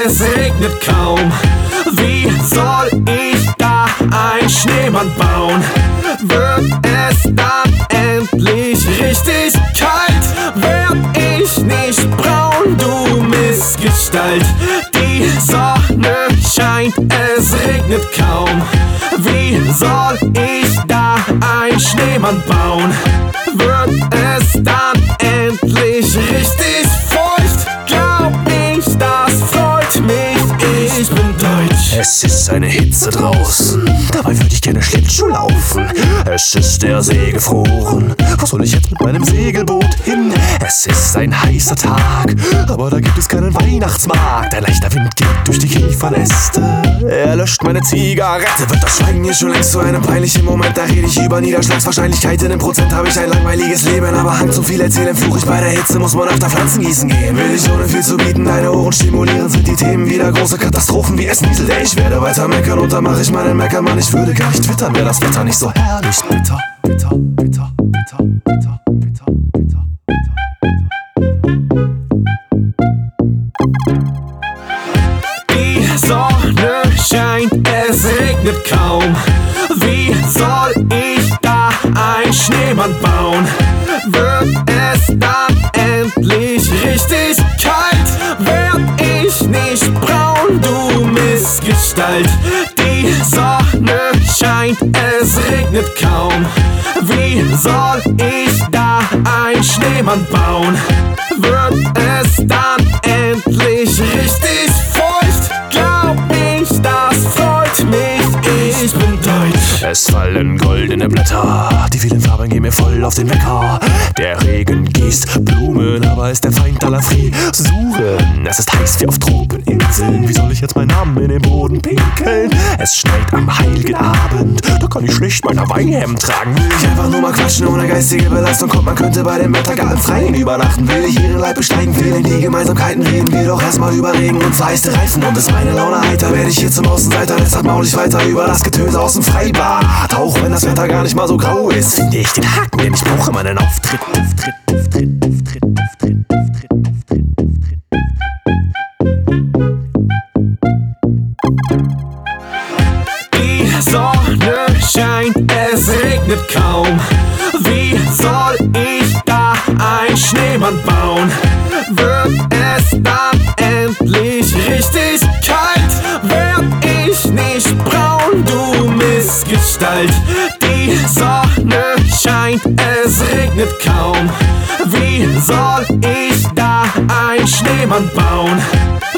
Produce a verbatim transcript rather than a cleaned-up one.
es regnet kaum. Wie soll ich da ein Schneemann bauen? Wird es dann endlich richtig kalt? Werd ich nicht braun, du Missgestalt? Die Sonne scheint, es regnet kaum. Wie soll ich da ein Schneemann bauen? Wird es dann endlich richtig feucht? Glaub ich, das freut mich, ich bin deutsch. Es ist eine Hitze draußen, dabei würde ich gerne Schlittschuh laufen. Es ist der See gefroren, wo soll ich jetzt mit meinem Segelboot hin? Es ist ein heißer Tag, aber da gibt es keinen Weihnachtsmarkt. Ein leichter Wind geht durch die Kiefernäste, er löscht meine Zigarette. Wird das Schweigen hier schon längst zu einem peinlichen Moment? Da rede ich über Niederschlagswahrscheinlichkeiten. Im Prozent habe ich ein langweiliges Leben, aber Hang zum viel erzählen fluch ich bei der Hitze. Muss man öfter Pflanzen gießen gehen? Will ich ohne viel zu bieten deine Ohren stimulieren? Sind die Themen wieder große Katastrophen wie es nieselt? Ey, ich werde weiter meckern und dann mach ich meinen Meckermann. Ich würde gar nicht twittern, wäre das Wetter nicht so herrlich bitter, bitter, bitter, bitter, bitter, bitter, bitter, Die Sonne scheint, es regnet kaum. Wie soll ich da ein Schneemann bauen? Wird es dann endlich richtig kalt? Werd ich nicht braun, du Missgestalt? Die Sonne scheint, es regnet kaum. Wie soll ich da ein Schneemann bauen? Wird es dann endlich richtig feucht? Glaub ich, das freut mich, ich bin deutsch. Es fallen goldene Blätter, die vielen Farben gehen mir voll auf den Wecker. Der Regen gießt Blumen, aber ist der Feind aller Frisuren. Es ist heiß wie auf Tropeninseln, wie soll ich jetzt meinen Namen in den Boden pinkeln? Es schneit am heiligen Abend, da kann ich schlecht mein Hawaii-Hemd tragen. Will ich einfach nur mal quatschen ohne geistige Belastung? Kommt, man könnte bei dem Wetter gar im Freien übernachten. Will ich ihren Leib besteigen, fehlen die Gemeinsamkeiten? Reden wir doch erstmal über Regen und vereiste Reifen. Und ist meine Laune heiter, werde ich hier zum Außenseiter. Deshalb maul ich weiter über das Getöse aus dem Freibad. Auch wenn das Wetter gar nicht mal so grau ist, finde ich den Haken, den ich brauche, meinen Auftritt. Auftritt, Auftritt, Auftritt, Auftritt, Auftritt, Auftritt, Auftritt, Auftritt. Die Sonne scheint, es regnet kaum. Wie soll ich da ein Schneemann bauen? Wird es dann endlich richtig kalt? Werd ich nicht braun, du Missgestalt? Die Sonne scheint, es regnet kaum. Wie soll ich da ein Schneemann bauen?